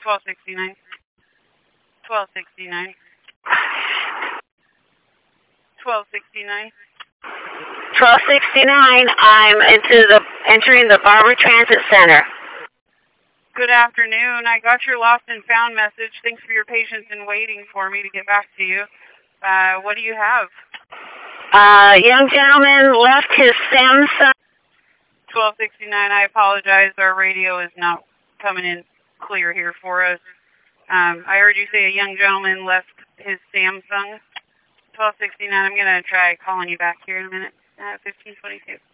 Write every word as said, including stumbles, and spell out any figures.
twelve sixty-nine. twelve sixty-nine. twelve sixty-nine. twelve sixty-nine, I'm into the entering the Barber Transit Center. Good afternoon. I got your lost and found message. Thanks for your patience in waiting for me to get back to you. Uh, what do you have? Uh, young gentleman left his Samsung. twelve sixty-nine, I apologize. Our radio is not coming in clear here for us. Um, I heard you say a young gentleman left his Samsung. twelve sixty-nine, I'm going to try calling you back here in a minute. Uh, fifteen twenty-two.